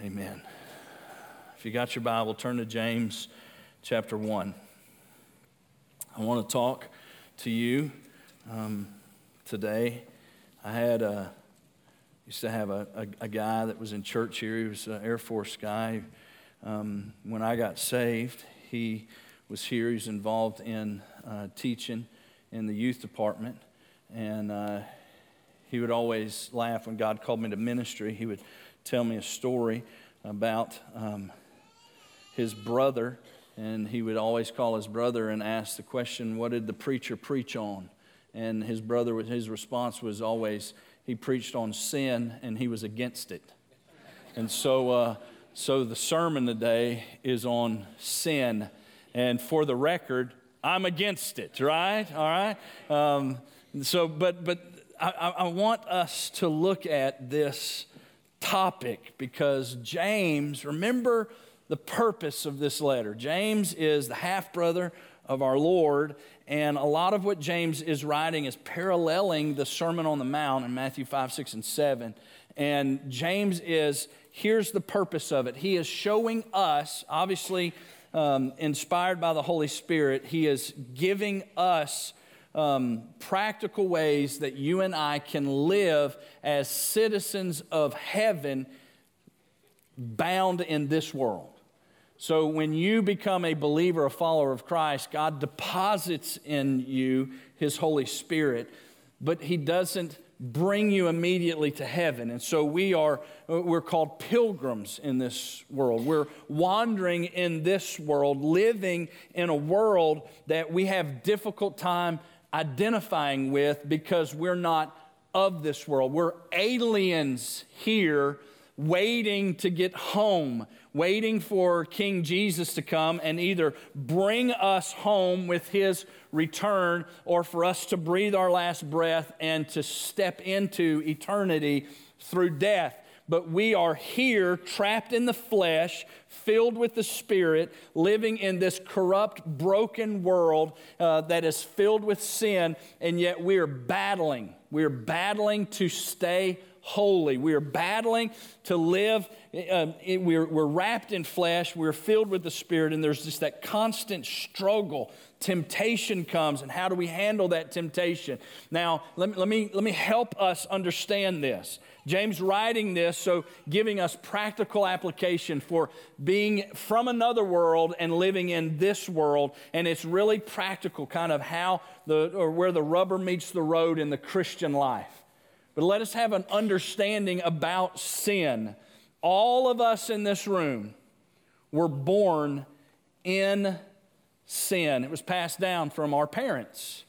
Amen. If you got your Bible, turn to James chapter 1. I want to talk to you today. I used to have a guy that was in church here. He was an Air Force guy. When I got saved, he was here. He was involved in teaching in the youth department. And he would always laugh when God called me to ministry. He would tell me a story about his brother. And he would always call his brother and ask the question, what did the preacher preach on? And his response was always, he preached on sin and he was against it. And so the sermon today is on sin. And for the record, I'm against it, right? All right? But I want us to look at this topic because James, remember the purpose of this letter. James is the half-brother of our Lord, and a lot of what James is writing is paralleling the Sermon on the Mount in Matthew 5, 6, and 7. And James here's the purpose of it. He is showing us, obviously inspired by the Holy Spirit, he is giving us practical ways that you and I can live as citizens of heaven bound in this world. So when you become a believer, a follower of Christ, God deposits in you His Holy Spirit, but He doesn't bring you immediately to heaven. And so we're called pilgrims in this world. We're wandering in this world, living in a world that we have difficult time identifying with because we're not of this world. We're aliens here waiting to get home, waiting for King Jesus to come and either bring us home with His return or for us to breathe our last breath and to step into eternity through death. But we are here trapped in the flesh, filled with the Spirit, living in this corrupt, broken world that is filled with sin, and yet we are battling. We are battling to stay holy. We are battling to live. We're wrapped in flesh. We're filled with the Spirit, and there's just that constant struggle. Temptation comes, and how do we handle that temptation? Now, let me help us understand this. James writing this, so giving us practical application for being from another world and living in this world, and it's really practical, kind of where the rubber meets the road in the Christian life. But let us have an understanding about sin. All of us in this room were born in sin. It was passed down from our parents.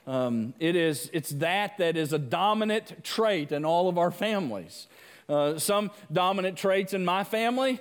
It's that is a dominant trait in all of our families. Some dominant traits in my family,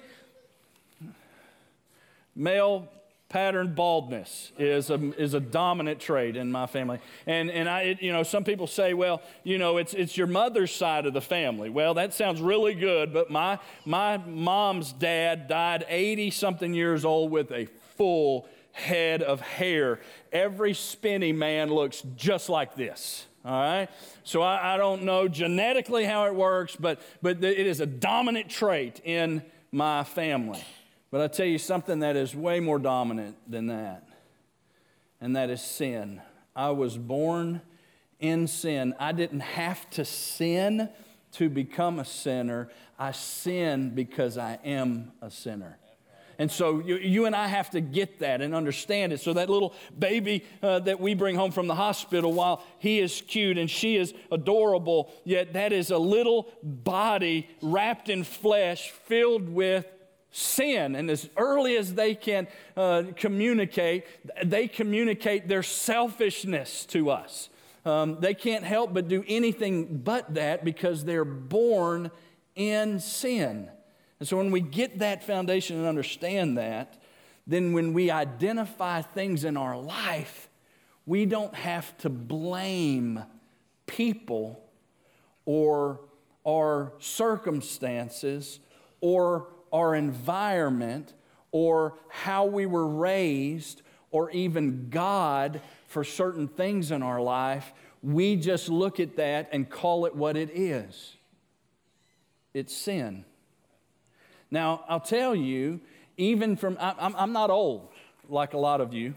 male pattern baldness is a dominant trait in my family. And some people say, well, it's your mother's side of the family. Well, that sounds really good, but my mom's dad died 80-something years old with a full head of hair. Every spinny man looks just like this. All right? So I don't know genetically how it works, but it is a dominant trait in my family. But I tell you something that is way more dominant than that, and that is sin. I was born in sin. I didn't have to sin to become a sinner. I sin because I am a sinner. And so you and I have to get that and understand it. So that little baby that we bring home from the hospital, while he is cute and she is adorable, yet that is a little body wrapped in flesh filled with sin. And as early as they can communicate their selfishness to us. They can't help but do anything but that because they're born in sin. And so when we get that foundation and understand that, then when we identify things in our life, we don't have to blame people or our circumstances or our environment or how we were raised or even God for certain things in our life. We just look at that and call it what it is. It's sin. Now, I'll tell you, even from, I'm not old like a lot of you.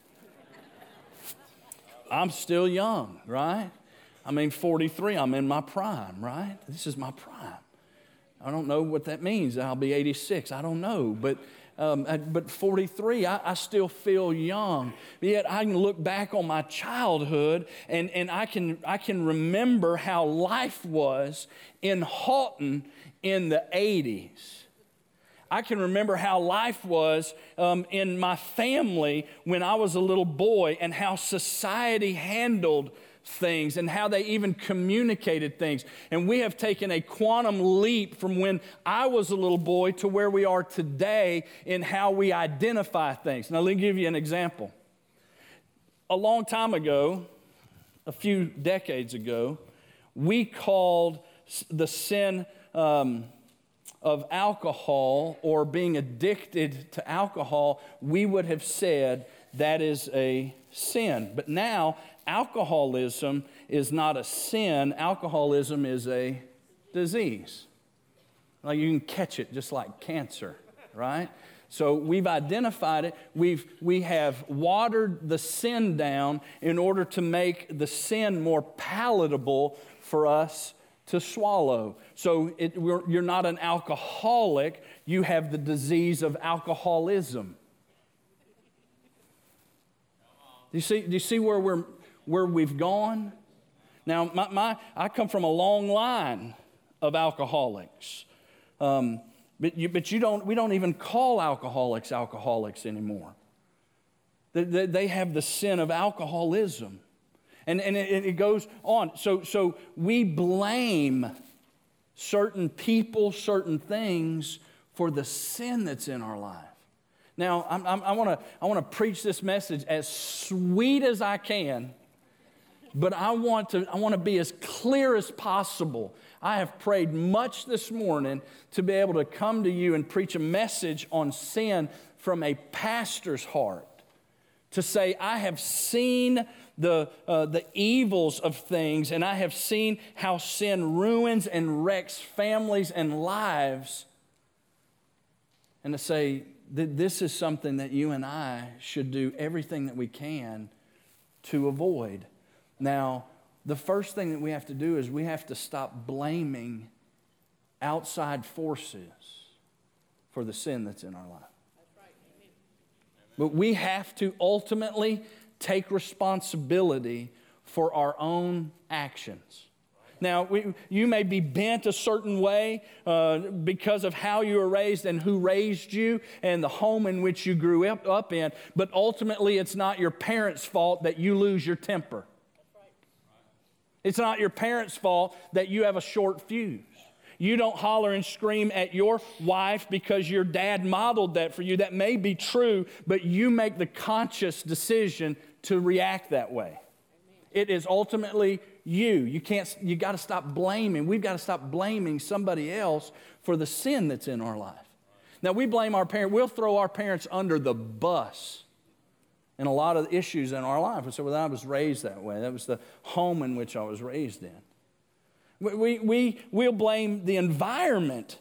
I'm still young, right? I mean, 43, I'm in my prime, right? This is my prime. I don't know what that means. I'll be 86. I don't know. But 43, I still feel young. Yet I can look back on my childhood and I can remember how life was in Houghton in the 80s. I can remember how life was in my family when I was a little boy and how society handled things and how they even communicated things. And we have taken a quantum leap from when I was a little boy to where we are today in how we identify things. Now, let me give you an example. A long time ago, a few decades ago, we called the sin of alcohol or being addicted to alcohol, we would have said that is a sin. But now, alcoholism is not a sin. Alcoholism is a disease. Like you can catch it just like cancer, right? So we've identified it. We have watered the sin down in order to make the sin more palatable for us to swallow. So you're not an alcoholic. You have the disease of alcoholism. Do you see where we've gone? Now, I come from a long line of alcoholics, but we don't even call alcoholics anymore. They have the sin of alcoholism, and it goes on. So we blame certain people, certain things for the sin that's in our life. Now, I want to preach this message as sweet as I can, but I want to be as clear as possible. I have prayed much this morning to be able to come to you and preach a message on sin from a pastor's heart. To say, I have seen the evils of things, and I have seen how sin ruins and wrecks families and lives. And to say that this is something that you and I should do everything that we can to avoid. Now, the first thing that we have to do is we have to stop blaming outside forces for the sin that's in our life. But we have to ultimately take responsibility for our own actions. Now, you may be bent a certain way because of how you were raised and who raised you and the home in which you grew up in, but ultimately it's not your parents' fault that you lose your temper. It's not your parents' fault that you have a short fuse. You don't holler and scream at your wife because your dad modeled that for you. That may be true, but you make the conscious decision to react that way. It is ultimately you. You got to stop blaming. We've got to stop blaming somebody else for the sin that's in our life. Now, we blame our parents. We'll throw our parents under the bus in a lot of issues in our life. And so, well, I was raised that way. That was the home in which I was raised in. We'll blame the environment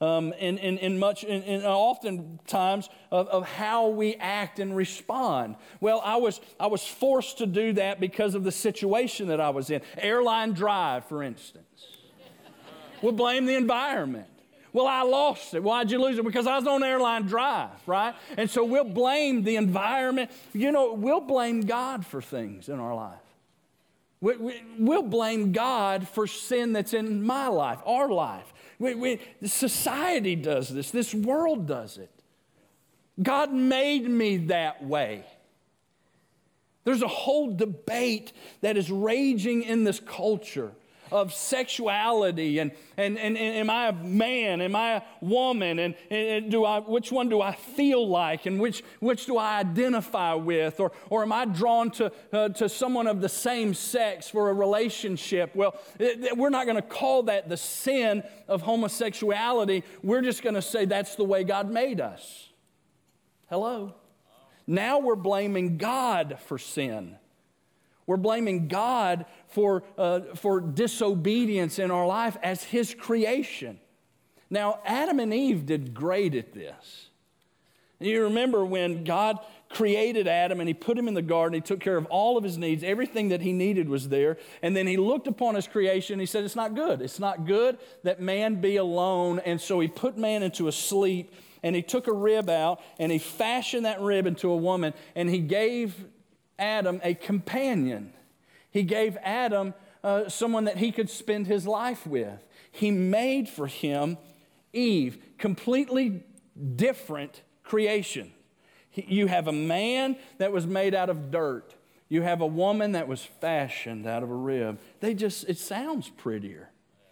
and oftentimes of how we act and respond. Well, I was forced to do that because of the situation that I was in. Airline drive, for instance. We'll blame the environment. Well, I lost it. Why'd you lose it? Because I was on airline drive, right? And so we'll blame the environment. We'll blame God for things in our life. We'll blame God for sin that's in my life, our life. Society does this. This world does it. God made me that way. There's a whole debate that is raging in this culture of sexuality and am I a man, am I a woman, and which one do I feel like, and which do I identify with, or am I drawn to someone of the same sex for a relationship? Well, we're not going to call that the sin of homosexuality. We're just going to say that's the way God made us. Hello? Now we're blaming God for sin. We're blaming God for disobedience in our life as His creation. Now, Adam and Eve did great at this. And you remember when God created Adam and he put him in the garden, he took care of all of his needs, everything that he needed was there, and then he looked upon his creation and he said, it's not good. It's not good that man be alone, and so he put man into a sleep, and he took a rib out and he fashioned that rib into a woman, and he gave Adam a companion. He gave Adam someone that he could spend his life with. He made for him Eve, completely different creation. You have a man that was made out of dirt. You have a woman that was fashioned out of a rib. It sounds prettier.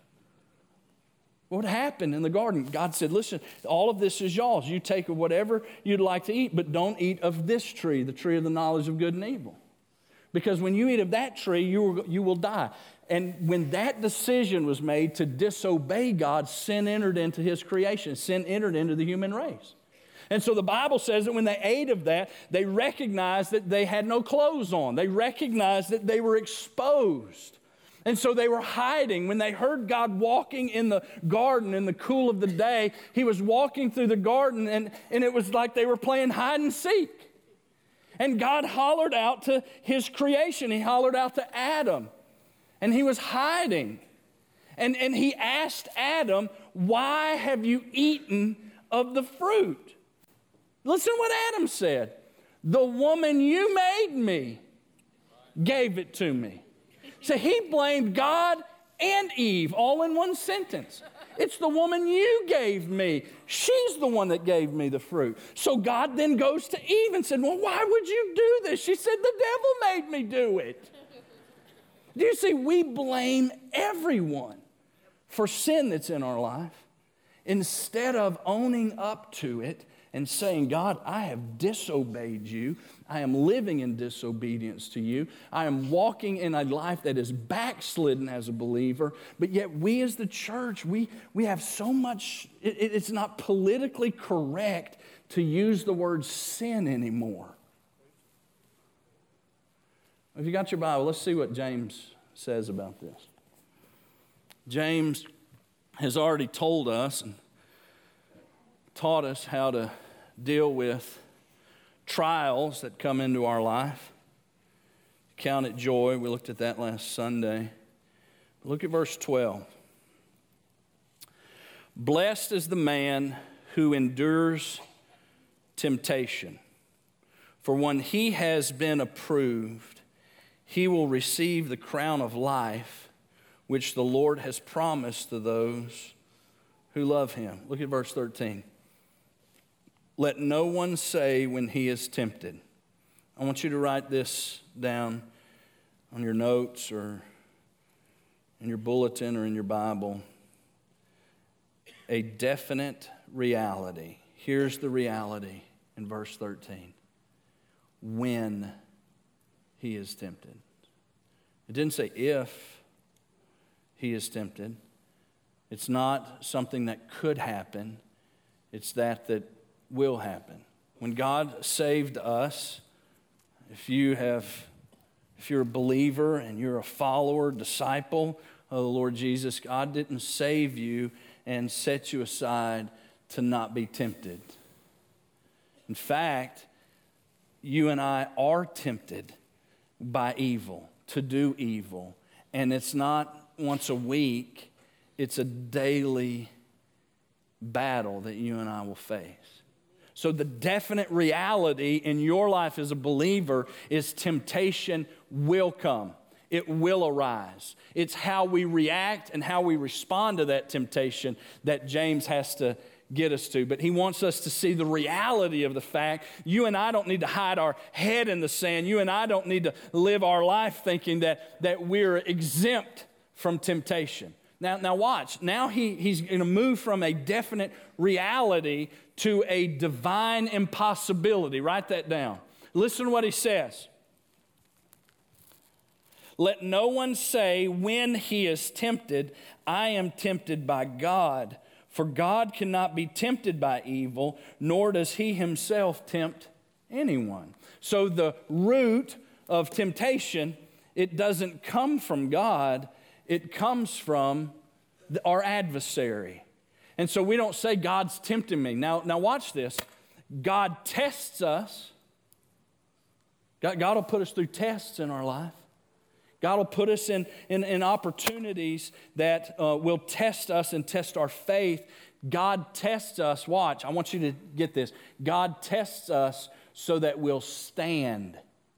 What happened in the garden? God said, listen, all of this is y'all's. You take whatever you'd like to eat, but don't eat of this tree, the tree of the knowledge of good and evil. Because when you eat of that tree, you will die. And when that decision was made to disobey God, sin entered into his creation. Sin entered into the human race. And so the Bible says that when they ate of that, they recognized that they had no clothes on. They recognized that they were exposed. And so they were hiding. When they heard God walking in the garden in the cool of the day, he was walking through the garden, and it was like they were playing hide and seek. And God hollered out to his creation. He hollered out to Adam. And he was hiding. And he asked Adam, why have you eaten of the fruit? Listen to what Adam said. The woman you made me gave it to me. So he blamed God and Eve all in one sentence. It's the woman you gave me. She's the one that gave me the fruit. So God then goes to Eve and said, well, why would you do this? She said, the devil made me do it. Do you see, we blame everyone for sin that's in our life instead of owning up to it and saying, God, I have disobeyed you. I am living in disobedience to you. I am walking in a life that is backslidden as a believer. But yet we as the church, we have so much, it's not politically correct to use the word sin anymore. If you got your Bible, let's see what James says about this. James has already told us and taught us how to deal with trials that come into our life. Count it joy. We looked at that last Sunday. Look at verse 12. Blessed is the man who endures temptation, for when he has been approved, he will receive the crown of life which the Lord has promised to those who love him. Look at verse 13. Let no one say when he is tempted. I want you to write this down on your notes or in your bulletin or in your Bible. A definite reality. Here's the reality in verse 13. When he is tempted. It didn't say if he is tempted. It's not something that could happen. It's that will happen. When God saved us, if you're a believer and you're a follower, disciple of the Lord Jesus, God didn't save you and set you aside to not be tempted. In fact, you and I are tempted by evil, to do evil. And it's not once a week, it's a daily battle that you and I will face. So the definite reality in your life as a believer is temptation will come. It will arise. It's how we react and how we respond to that temptation that James has to get us to. But he wants us to see the reality of the fact you and I don't need to hide our head in the sand. You and I don't need to live our life thinking that we're exempt from temptation. Now watch. Now he's going to move from a definite reality to a divine impossibility. Write that down. Listen to what he says. Let no one say when he is tempted, I am tempted by God. For God cannot be tempted by evil, nor does he himself tempt anyone. So the root of temptation, it doesn't come from God. It comes from our adversary. And so we don't say, God's tempting me. Now watch this. God tests us. God will put us through tests in our life. God will put us in opportunities that will test us and test our faith. God tests us. Watch, I want you to get this. God tests us so that we'll stand.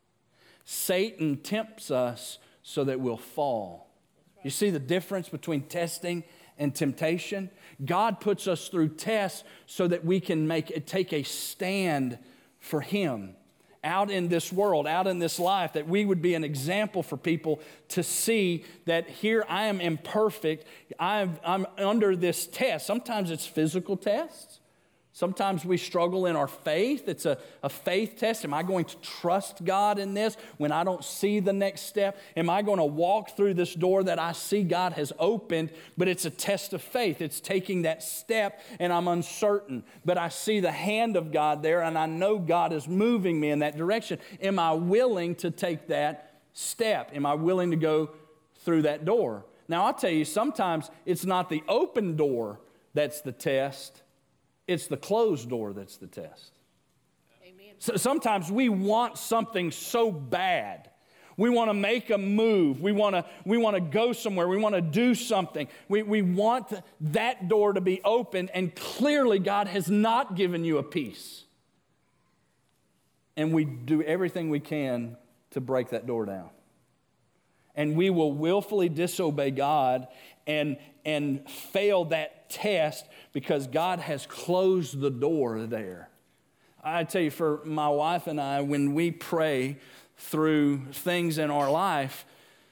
Satan tempts us so that we'll fall. You see the difference between testing and temptation? God puts us through tests so that we can take a stand for Him out in this world, out in this life, that we would be an example for people to see that here I am imperfect. I'm under this test. Sometimes it's physical tests. Sometimes we struggle in our faith. It's a faith test. Am I going to trust God in this when I don't see the next step? Am I going to walk through this door that I see God has opened? But it's a test of faith. It's taking that step, and I'm uncertain. But I see the hand of God there, and I know God is moving me in that direction. Am I willing to take that step? Am I willing to go through that door? Now, I'll tell you, sometimes it's not the open door that's the test. It's the closed door that's the test. Amen. So sometimes we want something so bad. We want to make a move. We want to go somewhere. We want to do something. We want that door to be open, and clearly God has not given you a peace. And we do everything we can to break that door down. And we will willfully disobey God and fail that test because God has closed the door there. I tell you, for my wife and I, when we pray through things in our life,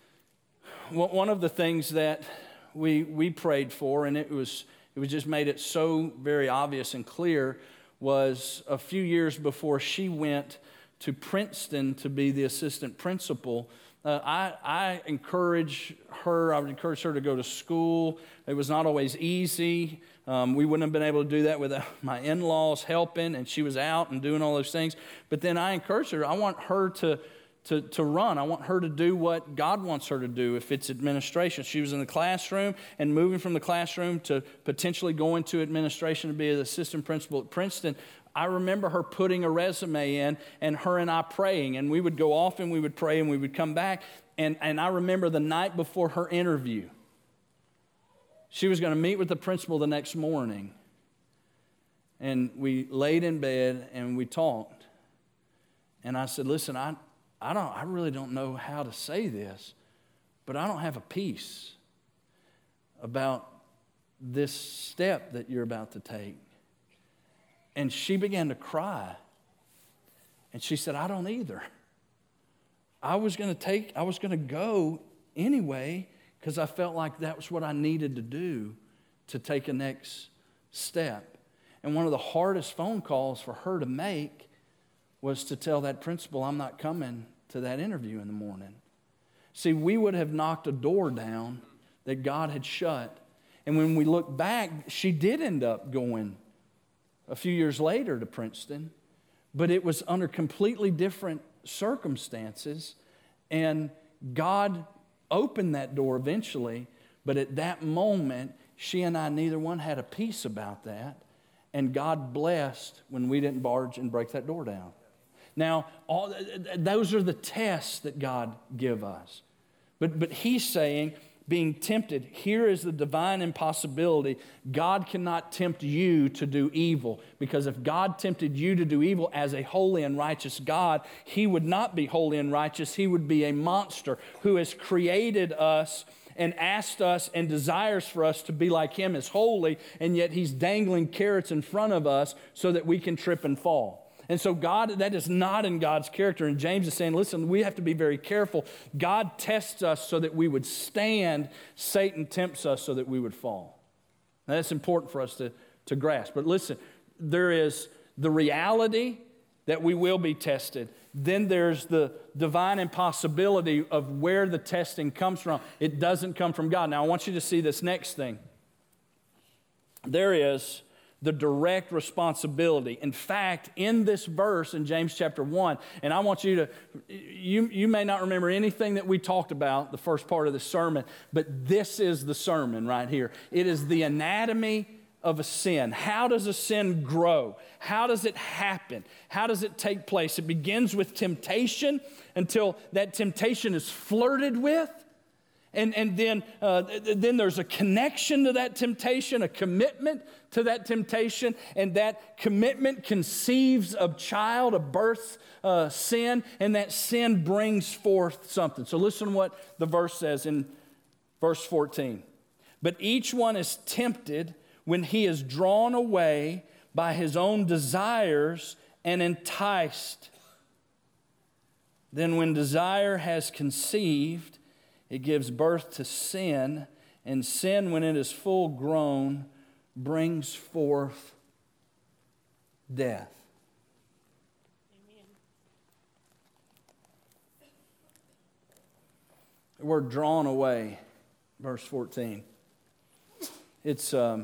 one of the things that we prayed for, and it was just made it so very obvious and clear, was a few years before she went to Princeton to be the assistant principal. I encourage her. I would encourage her to go to school. It was not always easy. We wouldn't have been able to do that without my in-laws helping, and she was out and doing all those things. But then I encouraged her. I want her to run. I want her to do what God wants her to do. If it's administration, she was in the classroom and moving from the classroom to potentially going to administration to be an assistant principal at Princeton. I remember her putting a resume in and her and I praying, and we would go off and we would pray and we would come back. And I remember the night before her interview, she was going to meet with the principal the next morning. And we laid in bed and we talked. And I said, listen, I really don't know how to say this, but I don't have a peace about this step that you're about to take. And she began to cry. And she said, I don't either. I was going to go anyway because I felt like that was what I needed to do to take a next step. And one of the hardest phone calls for her to make was to tell that principal, I'm not coming to that interview in the morning. See, we would have knocked a door down that God had shut. And when we look back, she did end up going a few years later to Princeton, but it was under completely different circumstances, and God opened that door eventually, but at that moment, she and I, neither one had a peace about that, and God blessed when we didn't barge and break that door down. Now, those are the tests that God give us, but He's saying, being tempted, here is the divine impossibility. God cannot tempt you to do evil, because if God tempted you to do evil as a holy and righteous God, He would not be holy and righteous. He would be a monster who has created us and asked us and desires for us to be like Him as holy, and yet He's dangling carrots in front of us so that we can trip and fall. And so that is not in God's character. And James is saying, listen, we have to be very careful. God tests us so that we would stand. Satan tempts us so that we would fall. Now, that's important for us to grasp. But listen, there is the reality that we will be tested. Then there's the divine impossibility of where the testing comes from. It doesn't come from God. Now, I want you to see this next thing. There is the direct responsibility. In fact, in this verse in James chapter 1, and I want you may not remember anything that we talked about the first part of the sermon, but this is the sermon right here. It is the anatomy of a sin. How does a sin grow? How does it happen? How does it take place? It begins with temptation until that temptation is flirted with. And then there's a connection to that temptation, a commitment to that temptation, and that commitment conceives a child, a birth sin, and that sin brings forth something. So listen to what the verse says in verse 14. But each one is tempted when he is drawn away by his own desires and enticed. Then when desire has conceived, it gives birth to sin, and sin, when it is full grown, brings forth death. Amen. The word drawn away, verse 14. It's a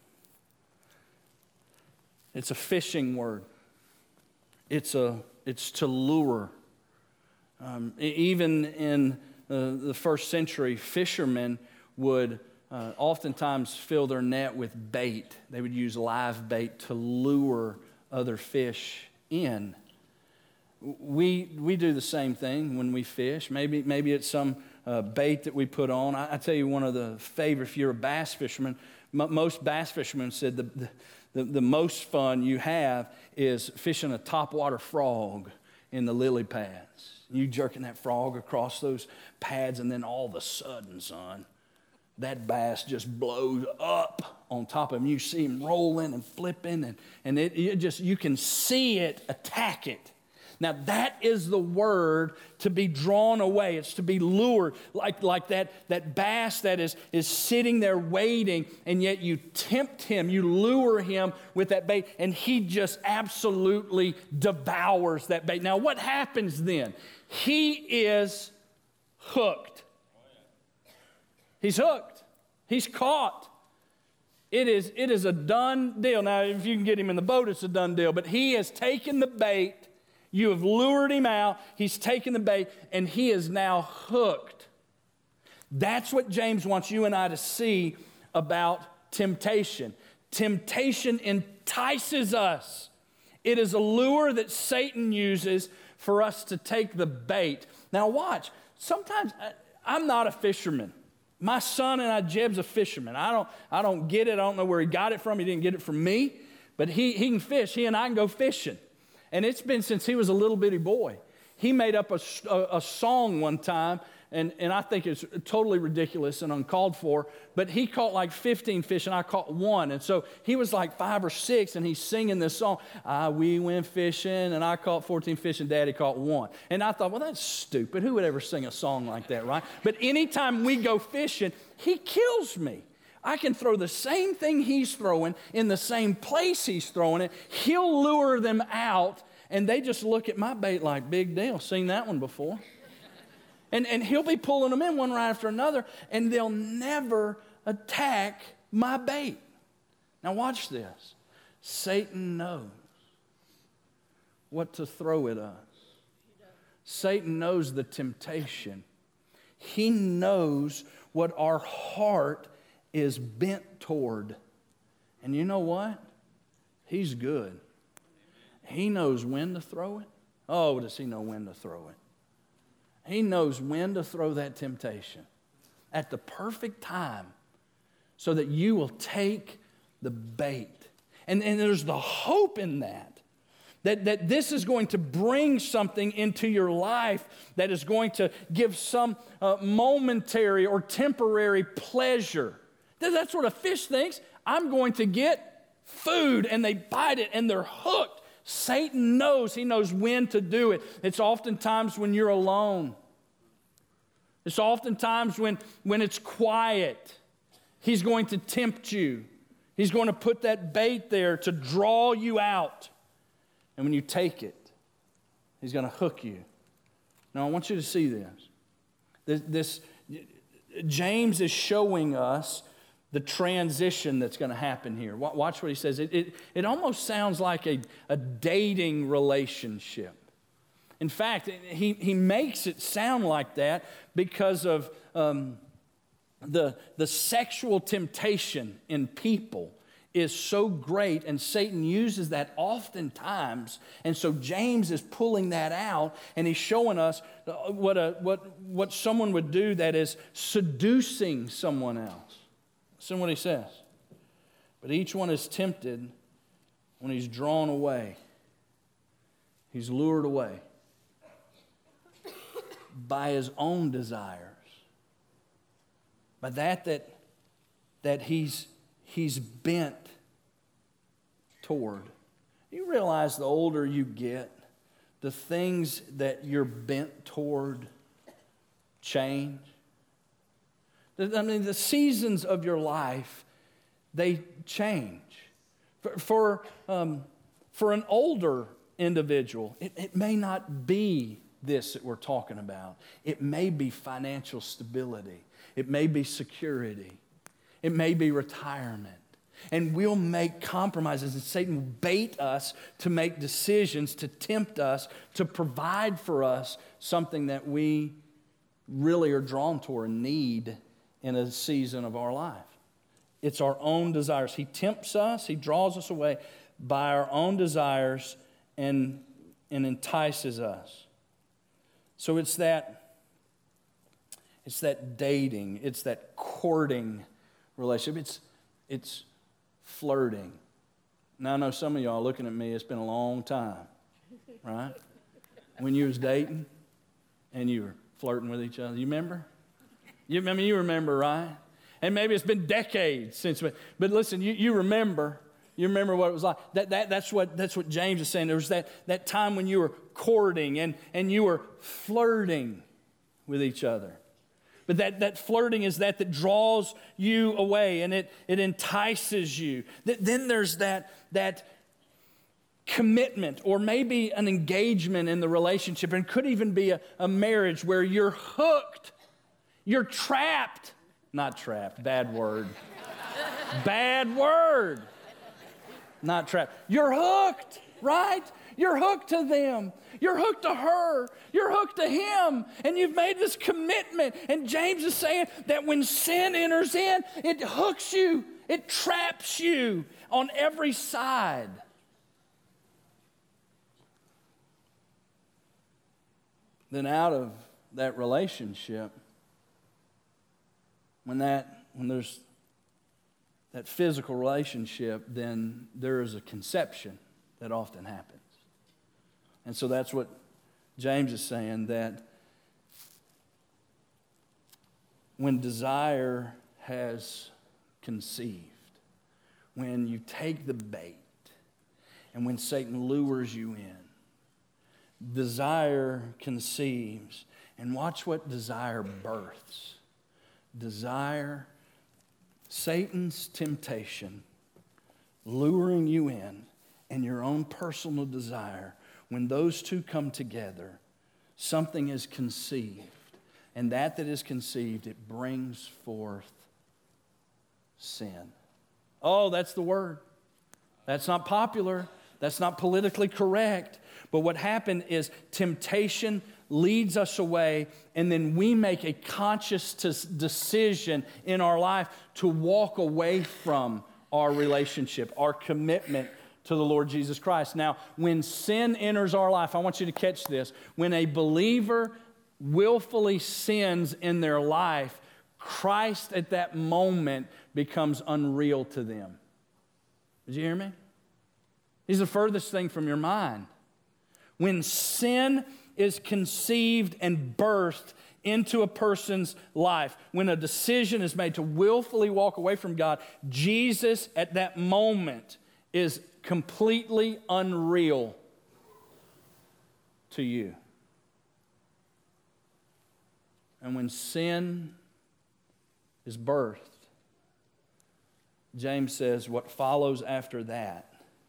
fishing word. It's to lure. Even in the first century, fishermen would oftentimes fill their net with bait. They would use live bait to lure other fish in. We do the same thing when we fish. Maybe it's some bait that we put on. I tell you, one of the favorite, if you're a bass fisherman, most bass fishermen said the most fun you have is fishing a topwater frog in the lily pads. You jerking that frog across those pads, and then all of a sudden, son, that bass just blows up on top of him. You see him rolling and flipping, and you can see it attack it. Now, that is the word to be drawn away. It's to be lured, like that bass that is sitting there waiting, and yet you tempt him, you lure him with that bait, and he just absolutely devours that bait. Now, what happens then? He is hooked. He's hooked. He's caught. It is a done deal. Now, if you can get him in the boat, it's a done deal, but he has taken the bait. You have lured him out. He's taken the bait, and he is now hooked. That's what James wants you and I to see about temptation. Temptation entices us. It is a lure that Satan uses for us to take the bait. Now watch. Sometimes I'm not a fisherman. My son and I, Jeb's a fisherman. I don't get it. I don't know where he got it from. He didn't get it from me. But he can fish. He and I can go fishing. And it's been since he was a little bitty boy. He made up a song one time, and I think it's totally ridiculous and uncalled for, but he caught like 15 fish, and I caught one. And so he was like 5 or 6, and he's singing this song, we went fishing, and I caught 14 fish, and Daddy caught 1. And I thought, well, that's stupid. Who would ever sing a song like that, right? But anytime we go fishing, he kills me. I can throw the same thing he's throwing in the same place he's throwing it. He'll lure them out, and they just look at my bait like, big deal. Seen that one before. And he'll be pulling them in one right after another, and they'll never attack my bait. Now watch this. Satan knows what to throw at us. Satan knows the temptation. He knows what our heart is bent toward. And you know what? He's good. He knows when to throw it. Oh, does he know when to throw it? He knows when to throw that temptation at the perfect time so that you will take the bait. And there's the hope in that this is going to bring something into your life that is going to give some momentary or temporary pleasure. That's what a fish thinks. I'm going to get food, and they bite it, and they're hooked. Satan knows. He knows when to do it. It's oftentimes when you're alone. It's oftentimes when it's quiet. He's going to tempt you. He's going to put that bait there to draw you out. And when you take it, he's going to hook you. Now, I want you to see this. James is showing us the transition that's going to happen here. Watch what he says. It almost sounds like a dating relationship. In fact, he makes it sound like that because of the sexual temptation in people is so great, and Satan uses that oftentimes. And so James is pulling that out, and he's showing us what someone would do that is seducing someone else. Listen to what he says. But each one is tempted when he's drawn away. He's lured away by his own desires. By that he's bent toward. You realize the older you get, the things that you're bent toward change. I mean, the seasons of your life, they change. For an older individual, it may not be this that we're talking about. It may be financial stability. It may be security. It may be retirement. And we'll make compromises, and Satan will bait us to make decisions, to tempt us, to provide for us something that we really are drawn toward and need in a season of our life. It's our own desires. He tempts us, he draws us away by our own desires and entices us. So it's that dating, it's that courting relationship. It's flirting. Now I know some of y'all looking at me, it's been a long time, right? When you was dating and you were flirting with each other. You remember? You remember, right? And maybe it's been decades since, but listen, you remember. You remember what it was like. That's what James is saying. There was that time when you were courting and you were flirting with each other. But that flirting is that draws you away and it entices you. Then there's that commitment or maybe an engagement in the relationship, and could even be a marriage where you're hooked, you're trapped. Not trapped, bad word. Bad word. Not trapped. You're hooked, right? You're hooked to them. You're hooked to her. You're hooked to him. And you've made this commitment. And James is saying that when sin enters in, it hooks you. It traps you on every side. Then out of that relationship, when there's that physical relationship, then there is a conception that often happens. And so that's what James is saying, that when desire has conceived, when you take the bait, and when Satan lures you in, desire conceives. And watch what desire births. Desire, Satan's temptation, luring you in, and your own personal desire, when those two come together, something is conceived. And that is conceived, it brings forth sin. Oh, that's the word. That's not popular. That's not politically correct. But what happened is temptation leads us away, and then we make a conscious decision in our life to walk away from our relationship, our commitment to the Lord Jesus Christ. Now, when sin enters our life, I want you to catch this. When a believer willfully sins in their life, Christ at that moment becomes unreal to them. Did you hear me? He's the furthest thing from your mind. When sin is conceived and birthed into a person's life, when a decision is made to willfully walk away from God, Jesus at that moment is completely unreal to you. And when sin is birthed, James says what follows after that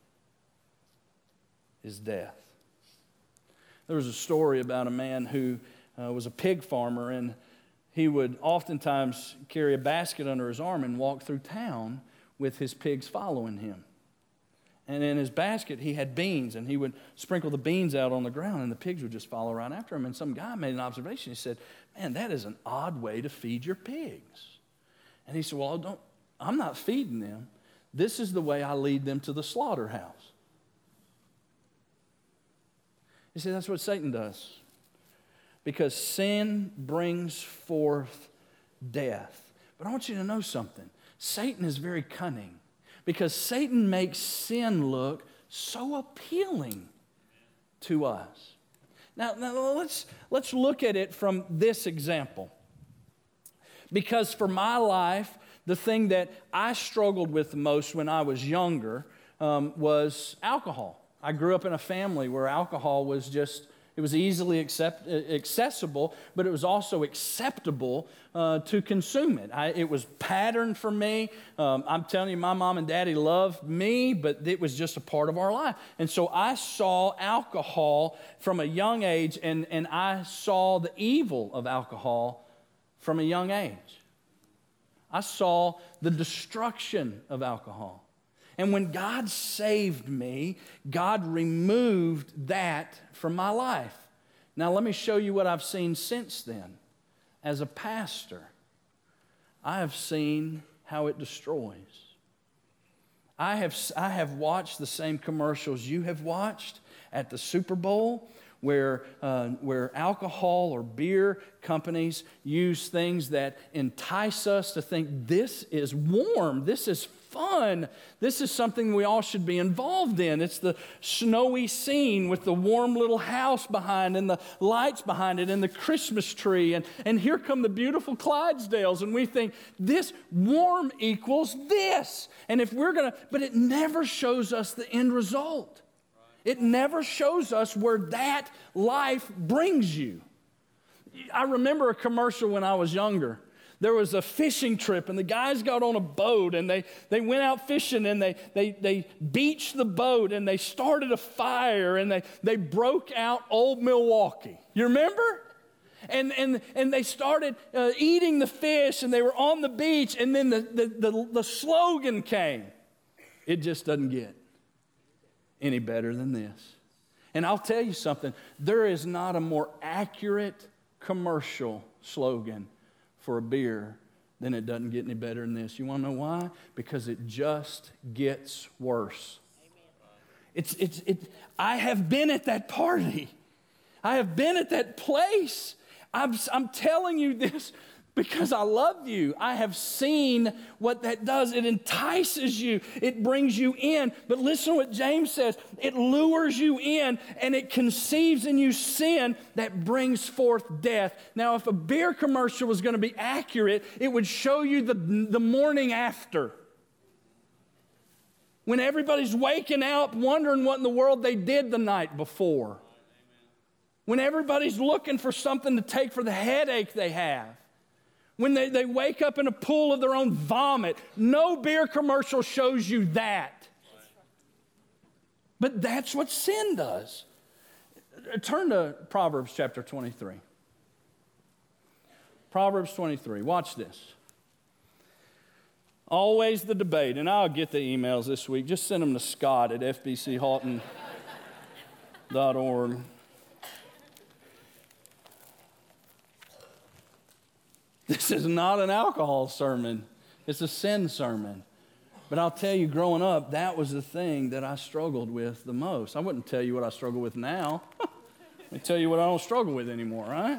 is death. There was a story about a man who was a pig farmer, and he would oftentimes carry a basket under his arm and walk through town with his pigs following him. And in his basket, he had beans, and he would sprinkle the beans out on the ground, and the pigs would just follow right after him. And some guy made an observation. He said, "Man, that is an odd way to feed your pigs." And he said, "Well, I'm not feeding them. this is the way I lead them to the slaughterhouse. You see, that's what Satan does. Because sin brings forth death. But I want you to know something. Satan is very cunning. Because Satan makes sin look so appealing to us. Now let's look at it from this example. Because for my life, the thing that I struggled with the most when I was younger was alcohol. I grew up in a family where alcohol was just, it was easily accessible, but it was also acceptable to consume it. It was patterned for me. I'm telling you, my mom and daddy loved me, but it was just a part of our life. And so I saw alcohol from a young age, and I saw the evil of alcohol from a young age. I saw the destruction of alcohol. And when God saved me, God removed that from my life. Now let me show you what I've seen since then. As a pastor, I have seen how it destroys. I have watched the same commercials you have watched at the Super Bowl, where alcohol or beer companies use things that entice us to think this is warm, this is fun, this is something we all should be involved in. It's the snowy scene with the warm little house behind and the lights behind it and the Christmas tree, and here come the beautiful Clydesdales, and we think this warm equals this. And if we're going to, but it never shows us the end result. It never shows us where that life brings you. I remember a commercial when I was younger. There was a fishing trip, and the guys got on a boat, and they went out fishing, and they beached the boat, and they started a fire, and they broke out Old Milwaukee. You remember? And they started eating the fish, and they were on the beach, and then the slogan came, "It just doesn't get any better than this." And I'll tell you something, there is not a more accurate commercial slogan for a beer than "it doesn't get any better than this." You want to know why? Because it just gets worse. I have been at that party. I have been at that place. I'm telling you this because I love you. I have seen what that does. It entices you. It brings you in. But listen to what James says. It lures you in, and it conceives in you sin that brings forth death. Now, if a beer commercial was going to be accurate, it would show you the morning after. When everybody's waking up wondering what in the world they did the night before. When everybody's looking for something to take for the headache they have. When they wake up in a pool of their own vomit. No beer commercial shows you that. But that's what sin does. Turn to Proverbs chapter 23. Proverbs 23. Watch this. Always the debate, and I'll get the emails this week. Just send them to Scott at fbchalton.org. This is not an alcohol sermon. It's a sin sermon. But I'll tell you, growing up, that was the thing that I struggled with the most. I wouldn't tell you what I struggle with now. Let me tell you what I don't struggle with anymore, right?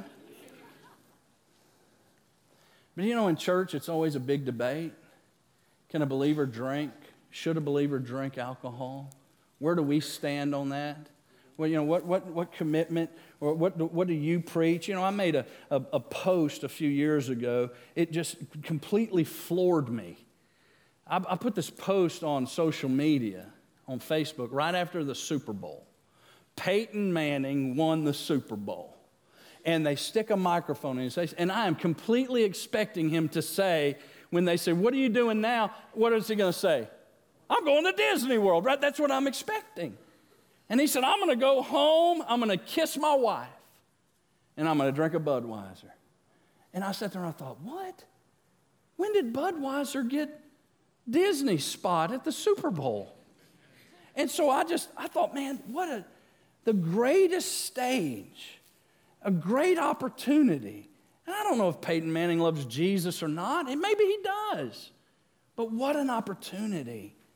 But you know, in church, it's always a big debate. Can a believer drink? Should a believer drink alcohol? Where do we stand on that? Well, you know, what commitment, or what do you preach? You know, I made a post a few years ago. It just completely floored me. I put this post on social media, on Facebook, right after the Super Bowl. Peyton Manning won the Super Bowl. And they stick a microphone in his face, and I am completely expecting him to say, when they say, "What are you doing now?" What is he going to say? "I'm going to Disney World," right? That's what I'm expecting. And he said, "I'm going to go home, I'm going to kiss my wife, and I'm going to drink a Budweiser." And I sat there and I thought, what? When did Budweiser get Disney's spot at the Super Bowl? And so I thought, man, the greatest stage, a great opportunity. And I don't know if Peyton Manning loves Jesus or not, and maybe he does. But what an opportunity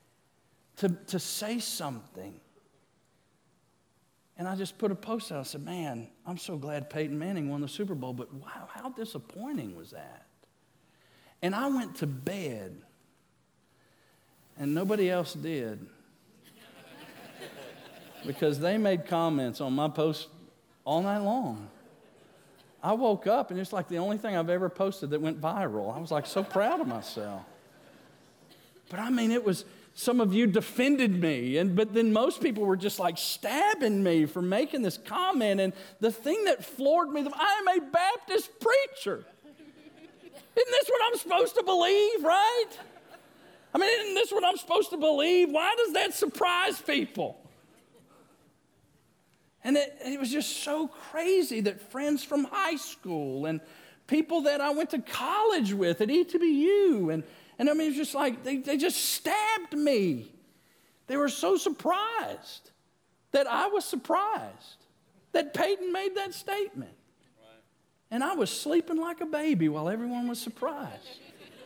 to say something. And I just put a post out. I said, man, I'm so glad Peyton Manning won the Super Bowl, but wow, how disappointing was that? And I went to bed, and nobody else did. Because they made comments on my post all night long. I woke up, and it's like the only thing I've ever posted that went viral. I was like so proud of myself. But I mean, it was, some of you defended me, but then most people were just like stabbing me for making this comment. And the thing that floored me, I am a Baptist preacher. Isn't this what I'm supposed to believe, right? I mean, isn't this what I'm supposed to believe? Why does that surprise people? And it was just so crazy that friends from high school and people that I went to college with at ETBU, and I mean, it was just like, they just stabbed me. They were so surprised that I was surprised that Peyton made that statement. Right. And I was sleeping like a baby while everyone was surprised.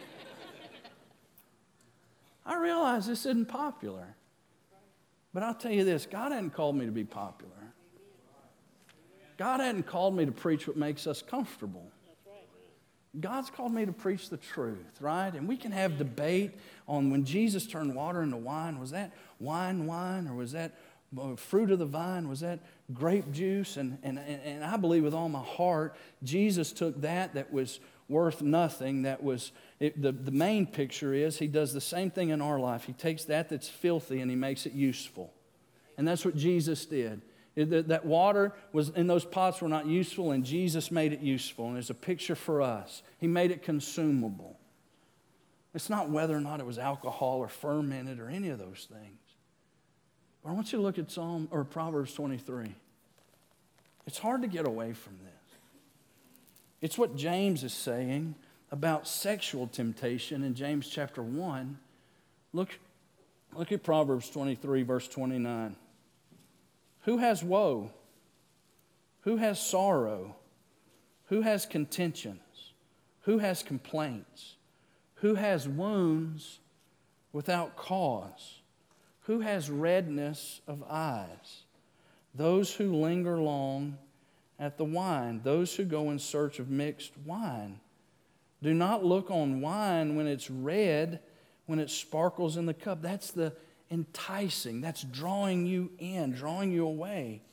I realize this isn't popular. But I'll tell you this, God hadn't called me to be popular. God hadn't called me to preach what makes us comfortable. God's called me to preach the truth, right? And we can have debate on when Jesus turned water into wine. Was that wine, or was that fruit of the vine? Was that grape juice? And I believe with all my heart, Jesus took that was worth nothing. That was, the main picture is he does the same thing in our life. He takes that's filthy and he makes it useful. And that's what Jesus did. That water was in those pots were not useful, and Jesus made it useful. And there's a picture for us. He made it consumable. It's not whether or not it was alcohol or fermented or any of those things. But I want you to look at Proverbs 23. It's hard to get away from this. It's what James is saying about sexual temptation in James chapter 1. Look at Proverbs 23, verse 29. Who has woe? Who has sorrow? Who has contentions? Who has complaints? Who has wounds without cause? Who has redness of eyes? Those who linger long at the wine, those who go in search of mixed wine. Do not look on wine when it's red, when it sparkles in the cup. That's the enticing. That's drawing you in, drawing you away.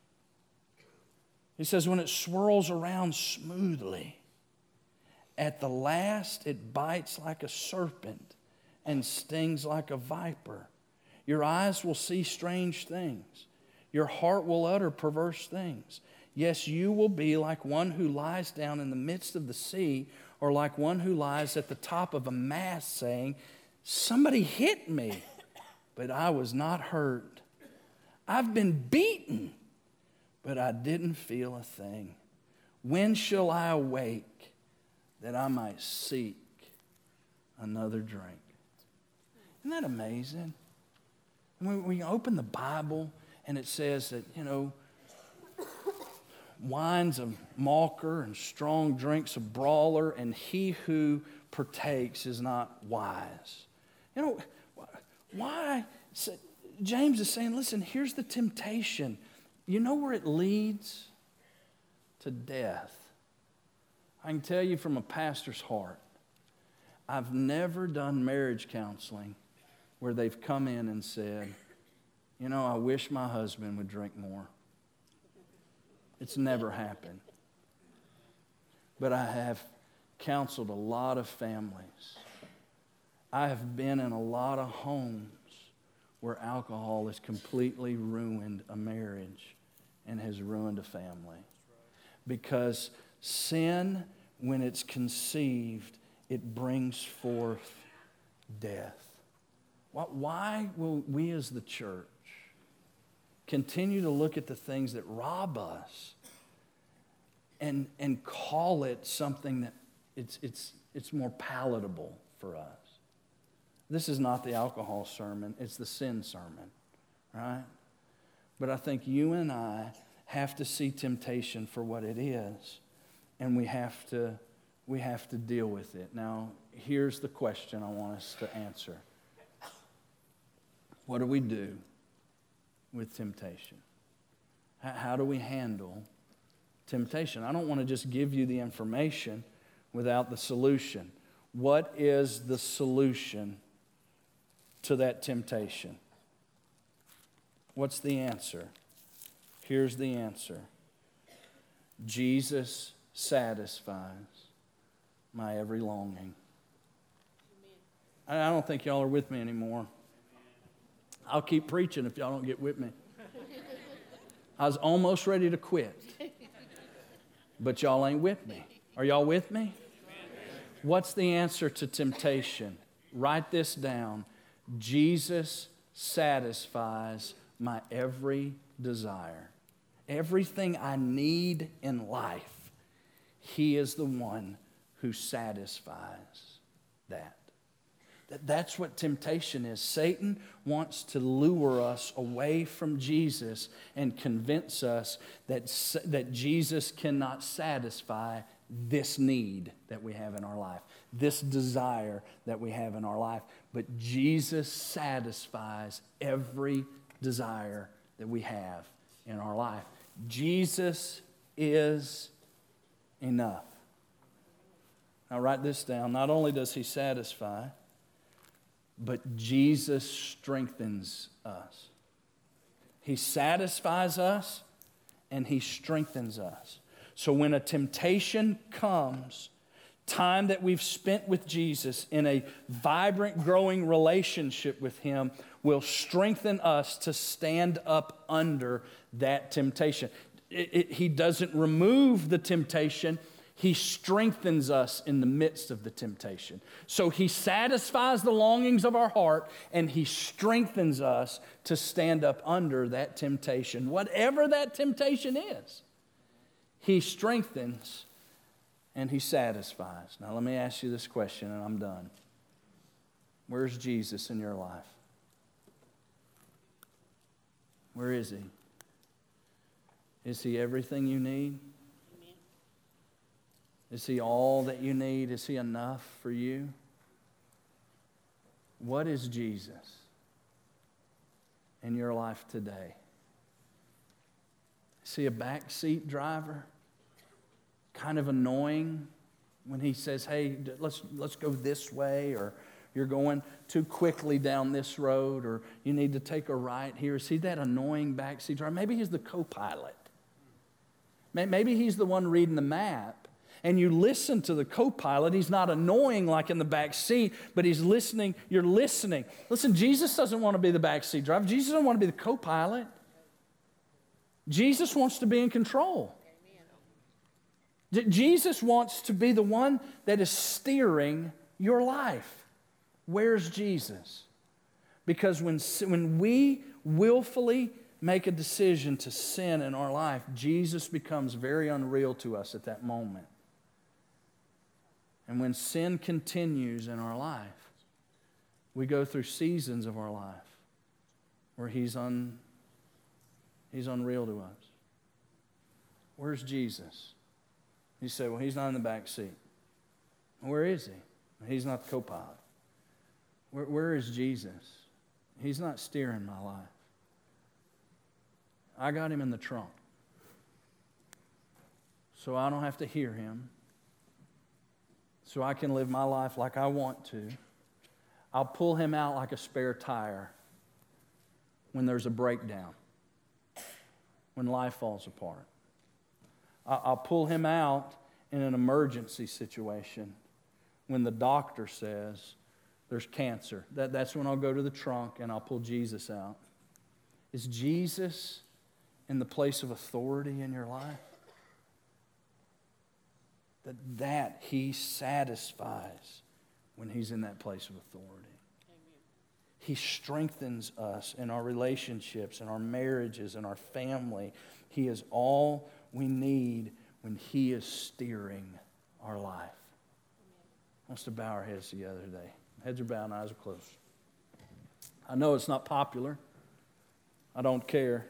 He says, when it swirls around smoothly, at the last it bites like a serpent and stings like a viper. Your eyes will see strange things. Your heart will utter perverse things. Yes, you will be like one who lies down in the midst of the sea, or like one who lies at the top of a mast saying, somebody hit me, but I was not hurt. I've been beaten, but I didn't feel a thing. When shall I awake that I might seek another drink? Isn't that amazing? When we open the Bible and it says that, wine's a mocker and strong drink's a brawler, and he who partakes is not wise. Why? James is saying, listen, here's the temptation. You know where it leads? To death. I can tell you from a pastor's heart, I've never done marriage counseling where they've come in and said, I wish my husband would drink more. It's never happened. But I have counseled a lot of families. I have been in a lot of homes where alcohol has completely ruined a marriage and has ruined a family. Because sin, when it's conceived, it brings forth death. Why will we as the church continue to look at the things that rob us and call it something that it's more palatable for us? This is not the alcohol sermon, it's the sin sermon, right? But I think you and I have to see temptation for what it is, and we have to deal with it. Now, here's the question I want us to answer. What do we do with temptation? How do we handle temptation? I don't want to just give you the information without the solution. What is the solution to that temptation? What's the answer? Here's the answer. Jesus satisfies my every longing. I don't think y'all are with me anymore. I'll keep preaching if y'all don't get with me. I was almost ready to quit, but y'all ain't with me. Are y'all with me? What's the answer to temptation? Write this down. Jesus satisfies my every desire. Everything I need in life, He is the one who satisfies that. That's what temptation is. Satan wants to lure us away from Jesus and convince us that Jesus cannot satisfy this need that we have in our life, this desire that we have in our life. But Jesus satisfies every desire that we have in our life. Jesus is enough. Now write this down. Not only does He satisfy, but Jesus strengthens us. He satisfies us and He strengthens us. So when a temptation comes, time that we've spent with Jesus in a vibrant, growing relationship with Him will strengthen us to stand up under that temptation. He doesn't remove the temptation. He strengthens us in the midst of the temptation. So He satisfies the longings of our heart and He strengthens us to stand up under that temptation. Whatever that temptation is, He strengthens and He satisfies. Now let me ask you this question and I'm done. Where's Jesus in your life? Where is He? Is He everything you need? Is He all that you need? Is He enough for you? What is Jesus in your life today? Is He a backseat driver? Kind of annoying when He says, hey, let's go this way, or you're going too quickly down this road, or you need to take a right here. Is He that annoying backseat driver? Maybe He's the co-pilot. Maybe He's the one reading the map. And you listen to the co-pilot. He's not annoying like in the back seat, but He's listening. You're listening. Listen, Jesus doesn't want to be the back seat driver. Jesus doesn't want to be the co-pilot. Jesus wants to be in control. Jesus wants to be the one that is steering your life. Where's Jesus? Because when we willfully make a decision to sin in our life, Jesus becomes very unreal to us at that moment. And when sin continues in our life, we go through seasons of our life where He's unreal to us. Where's Jesus? You say, well, He's not in the back seat. Where is He? He's not the co-pilot. Where is Jesus? He's not steering my life. I got Him in the trunk, so I don't have to hear Him, so I can live my life like I want to. I'll pull Him out like a spare tire when there's a breakdown, when life falls apart. I'll pull Him out in an emergency situation when the doctor says there's cancer. That's when I'll go to the trunk and I'll pull Jesus out. Is Jesus in the place of authority in your life? That He satisfies when He's in that place of authority. Amen. He strengthens us in our relationships, in our marriages, in our family. He is all we need when He is steering our life. Amen. I want us to bow our heads together today. Heads are bowed and eyes are closed. I know it's not popular. I don't care.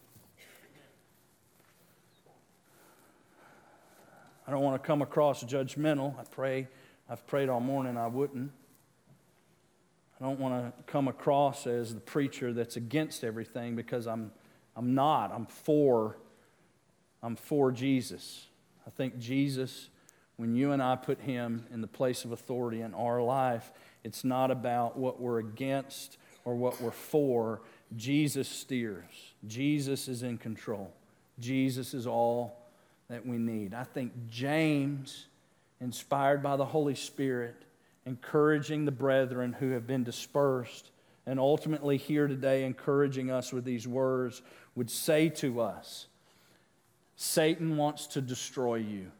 I don't want to come across judgmental. I've prayed all morning I wouldn't. I don't want to come across as the preacher that's against everything, because I'm not. I'm for Jesus. I think Jesus, when you and I put him in the place of authority in our life, it's not about what we're against or what we're for. Jesus steers. Jesus is in control. Jesus is all that we need. I think James, inspired by the Holy Spirit, encouraging the brethren who have been dispersed, and ultimately here today encouraging us with these words, would say to us, Satan wants to destroy you.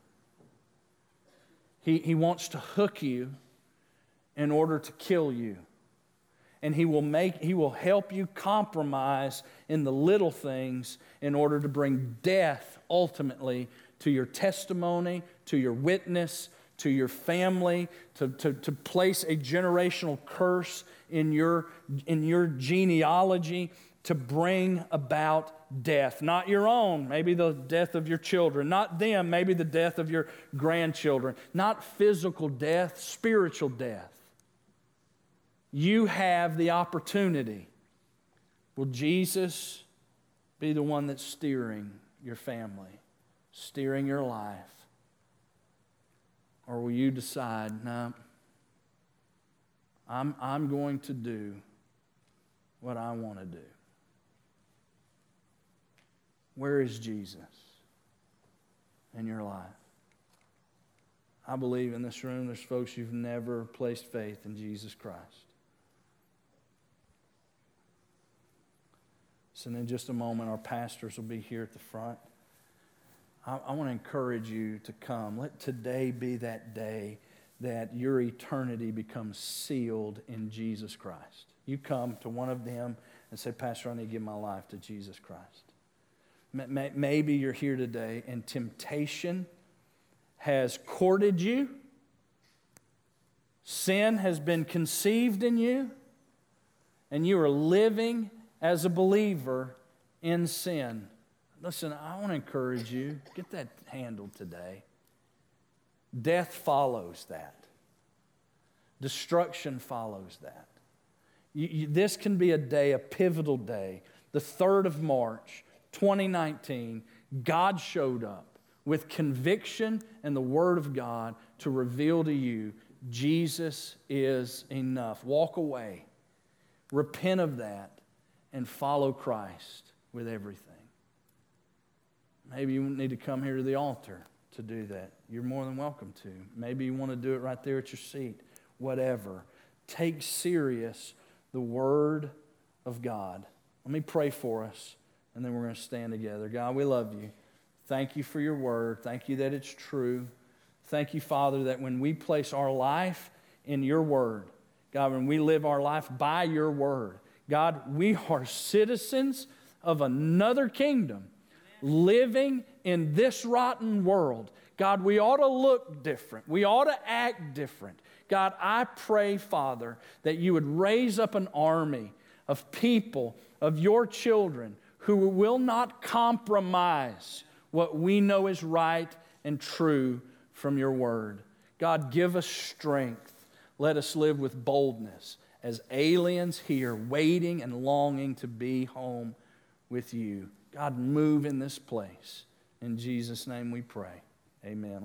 He wants to hook you in order to kill you. And he will help you compromise in the little things in order to bring death ultimately to your testimony, to your witness, to your family, to place a generational curse in your genealogy, to bring about death. Not your own, maybe the death of your children. Not them, maybe the death of your grandchildren. Not physical death, spiritual death. You have the opportunity. Will Jesus be the one that's steering your family, steering your life? Or will you decide, no, I'm going to do what I want to do? Where is Jesus in your life? I believe in this room there's folks who've never placed faith in Jesus Christ. So in just a moment, our pastors will be here at the front. I want to encourage you to come. Let today be that day that your eternity becomes sealed in Jesus Christ. You come to one of them and say, Pastor, I need to give my life to Jesus Christ. Maybe you're here today and temptation has courted you. Sin has been conceived in you. And you are living as a believer in sin. Listen, I want to encourage you, get that handled today. Death follows that. Destruction follows that. This can be a day, a pivotal day. The 3rd of March, 2019, God showed up with conviction and the Word of God to reveal to you, Jesus is enough. Walk away. Repent of that and follow Christ with everything. Maybe you need to come here to the altar to do that. You're more than welcome to. Maybe you want to do it right there at your seat. Whatever. Take serious the Word of God. Let me pray for us, and then we're going to stand together. God, we love you. Thank you for your Word. Thank you that it's true. Thank you, Father, that when we place our life in your Word, God, when we live our life by your Word, God, we are citizens of another kingdom, living in this rotten world. God, we ought to look different. We ought to act different. God, I pray, Father, that you would raise up an army of people, of your children, who will not compromise what we know is right and true from your word. God, give us strength. Let us live with boldness as aliens here, waiting and longing to be home with you. God, move in this place. In Jesus' name we pray. Amen.